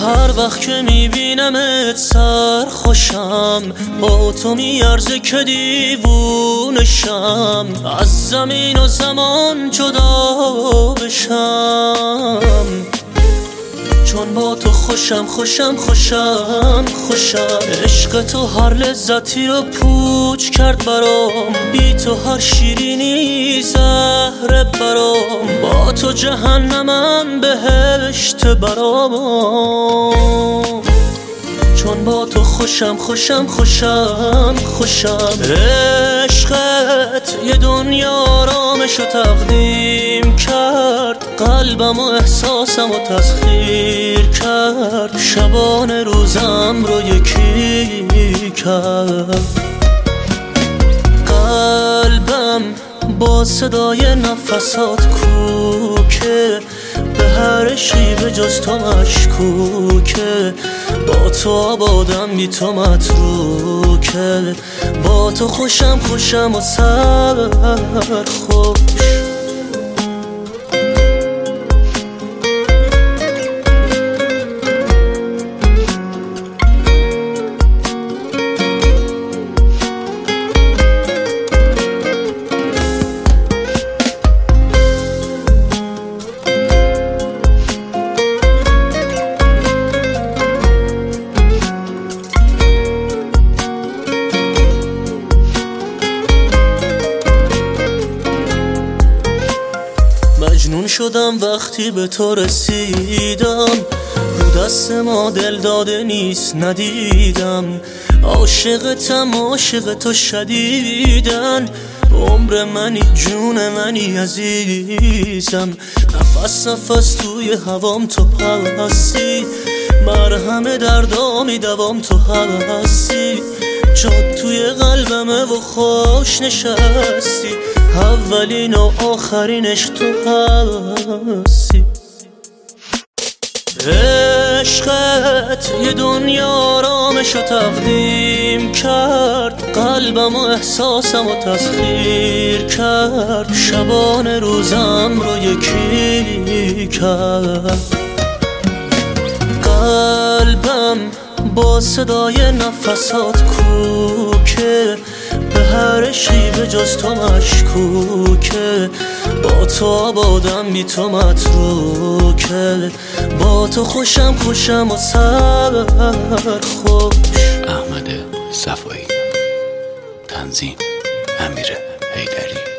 هر وقت که میبینمت سرخوشم، با تو میارزه که دیوونشم، از زمین و زمان جدا بشم. چون با تو خوشم خوشم خوشم خوشم. عشق تو هر لذتی رو پوچ کرد برام، بی تو هر شیرینی زهر برام، با تو جهنمم بهشت برام. چون با تو خوشم خوشم خوشم خوشم. عشقت یه دنیا آرامش رو تقدیم کرد، قلبم و احساسم رو تسخیر کرد، شبانه روزم رو یکی کرد. قلبم با صدای نفسات کوکه، به هر شیوه جز تو مشکوکه، با تو آبادم بی تو متروکه، با تو خوشم خوشم و سرخوش. مجنون شدم وقتی به تو رسیدم، رو دست ما دل داده نیست ندیدم. عاشقتم عاشق تو شدیدن، عمر منی جون منی عزیزم. نفس نفس توی هوام تو هستی، مرهم دردامی دوام تو هستی. جات توی قلبمه و خوش نشستی، اولین و آخرینش تو هستی. عشقت یه دنیا آرامش رو تقدیم کرد، قلبم و احساسم رو تسخیر کرد، شبانه روزم رو یکی کرد. قلبم با صدای نفسات کوکه، به هر شیوه جز تو مشکوکه، با تو آبادم بی تو متروکه، با تو خوشم خوشم و سرخوش. احمد صفایی، تنظیم امیر حیدری.